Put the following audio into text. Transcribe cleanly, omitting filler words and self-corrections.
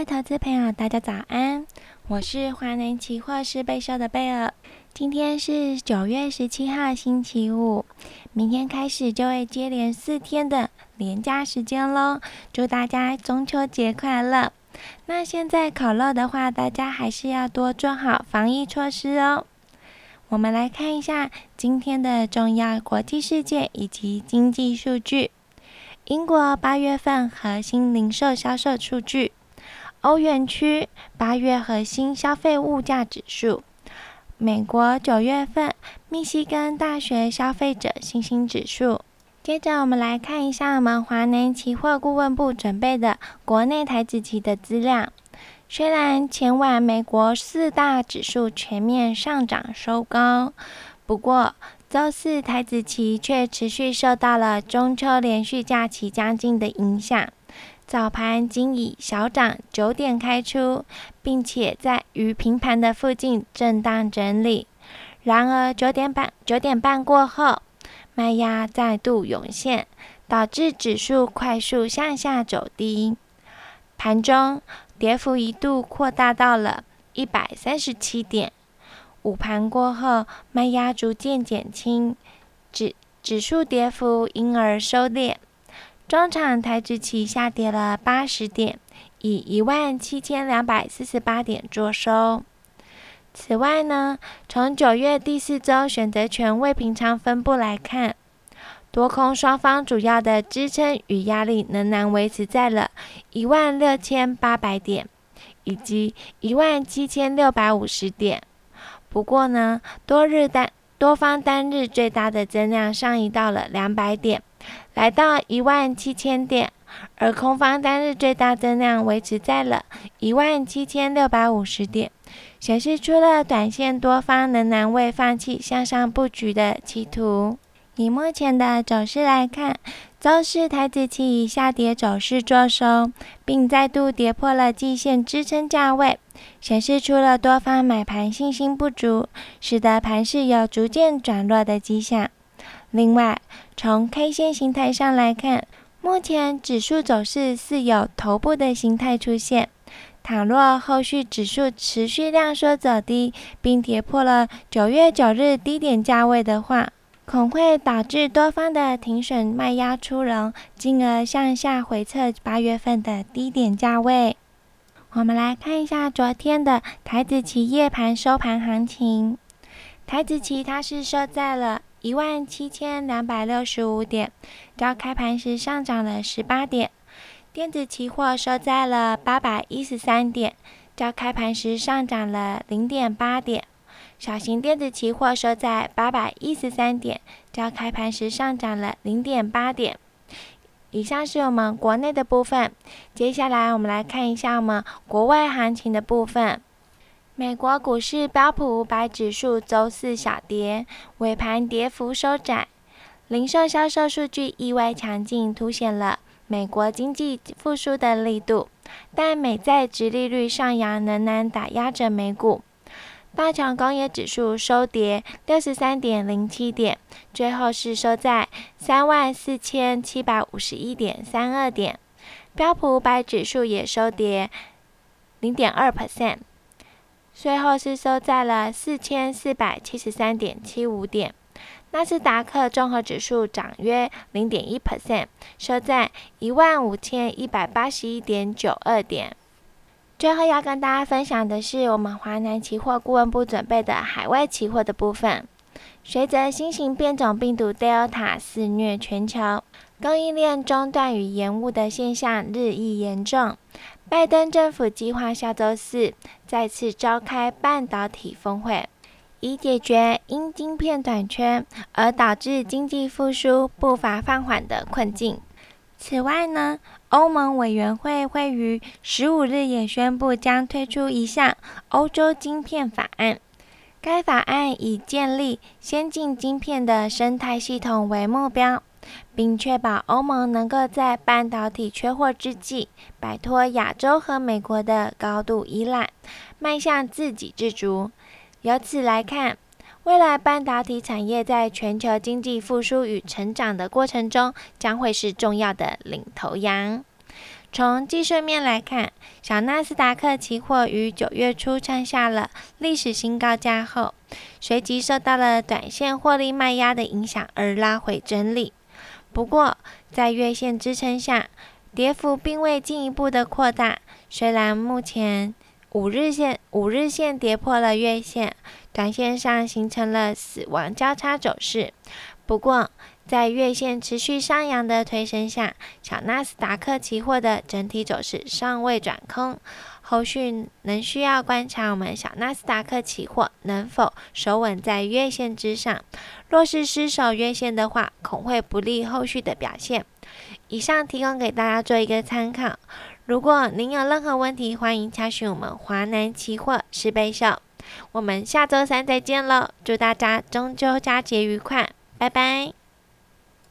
位投资朋友，大家早安！我是华南期货师贝秀的贝尔。今天是9月17号，星期五。明天开始就会接连4天的连假时间咯，祝大家中秋节快乐！那现在烤肉的话，大家还是要多做好防疫措施哦。我们来看一下今天的重要国际事件以及经济数据。英国8月份核心零售销售数据。欧元区8月核心消费物价指数，美国9月份密西根大学消费者信心指数。接着我们来看一下我们华南期货顾问部准备的国内台指期的资料。虽然前晚美国4大指数全面上涨收高，不过周四台指期却持续受到了中秋连续假期将近的影响。早盘仅以小涨9点开出，并且在于平盘的附近震荡整理。然而9点半过后，卖压再度涌现，导致指数快速向下走低。盘中跌幅一度扩大到了137点。午盘过后，卖压逐渐减轻，指数跌幅因而收敛。中场台指期下跌了80点，以17248点作收。此外呢，从9月第4周选择权未平仓分布来看，多空双方主要的支撑与压力仍然维持在了16800点以及17650点。不过呢，多方单日最大的增量上移到了200点，来到17000点，而空方单日最大增量维持在了17650点，显示出了短线多方仍然未放弃向上布局的企图。以目前的走势来看，周四台指期以下跌走势作收，并再度跌破了季线支撑价位，显示出了多方买盘信心不足，使得盘势有逐渐转弱的迹象。另外，从 K 线形态上来看，目前指数走势是有头部的形态出现。倘若后续指数持续量缩走低，并跌破了9月9日低点价位的话，恐会导致多方的停损卖压出笼，进而向下回测8月份的低点价位。我们来看一下昨天的台指期夜盘收盘行情。台指期它是收在了17265点，较开盘时上涨了18点。电子期货收在了813点，较开盘时上涨了0.8点。小型电子期货收在813点，较开盘时上涨了0.8点。以上是我们国内的部分，接下来我们来看一下我们国外行情的部分。美国股市标普500指数周四小跌，尾盘跌幅收窄。零售销售数据意外强劲，凸显了美国经济复苏的力度，但美债殖利率上扬仍然打压着美股。道琼工业指数收跌63.07点，最后是收在34751.32点。标普500指数也收跌 0.2%， 最后是收在了4473.75点。纳斯达克综合指数涨约 0.1%， 收在15181.92点。最后要跟大家分享的是我们华南期货顾问部准备的海外期货的部分。随着新型变种病毒 Delta 肆虐全球，供应链中断与延误的现象日益严重，拜登政府计划下周四再次召开半导体峰会，以解决因晶片短缺而导致经济复苏步伐放缓的困境。此外呢，欧盟委员会会于15日也宣布将推出一项欧洲晶片法案。该法案以建立先进晶片的生态系统为目标，并确保欧盟能够在半导体缺货之际，摆脱亚洲和美国的高度依赖，迈向自给自足。由此来看，未来半导体产业在全球经济复苏与成长的过程中，将会是重要的领头羊。 从技术面来看，小纳斯达克期货于9月初创下了历史新高价后，随即受到了短线获利卖压的影响而拉回整理。不过，在月线支撑下，跌幅并未进一步的扩大。虽然目前五日线跌破了月线，短线上形成了死亡交叉走势。不过，在月线持续上扬的推升下，小纳斯达克期货的整体走势尚未转空，后续仍需要观察我们小纳斯达克期货能否守稳在月线之上。若是失守月线的话，恐会不利后续的表现。以上提供给大家做一个参考。如果您有任何问题，欢迎洽询我们华南期货施贝秀。我们下周三再见喽！祝大家中秋佳节愉快，拜拜。